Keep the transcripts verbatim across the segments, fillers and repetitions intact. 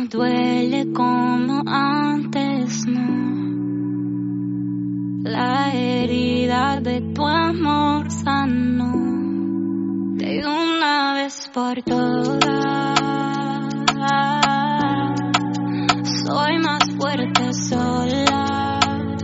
duele como antes, no. La herida de tu amor sanó de una vez por todas. Soy más fuerte sola.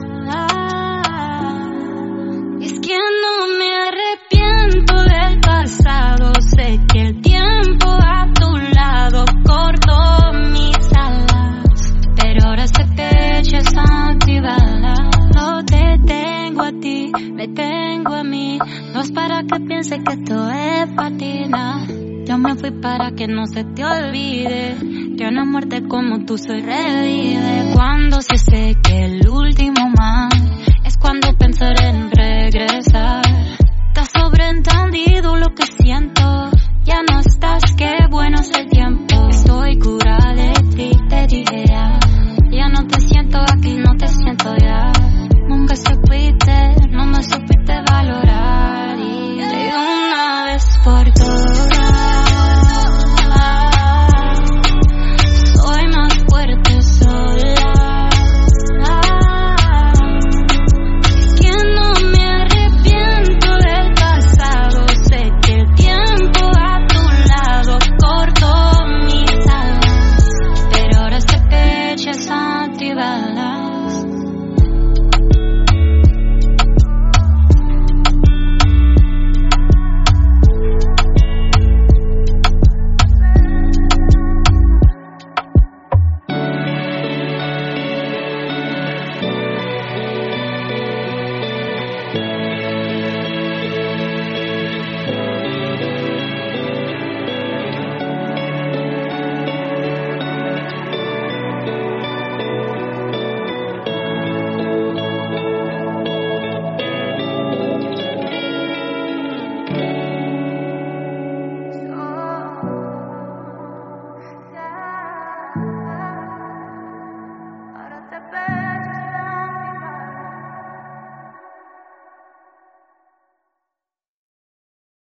Y es que no me arrepiento del pasado. Sé que el tiempo a tu lado cortó mis alas, pero ahora ese pecho es antibalas. No te tengo a ti, me tengo a mí. No es para que piense que esto es patina. Yo me fui para que no se te olvide que una muerte como tú se revive. Cuando se seque el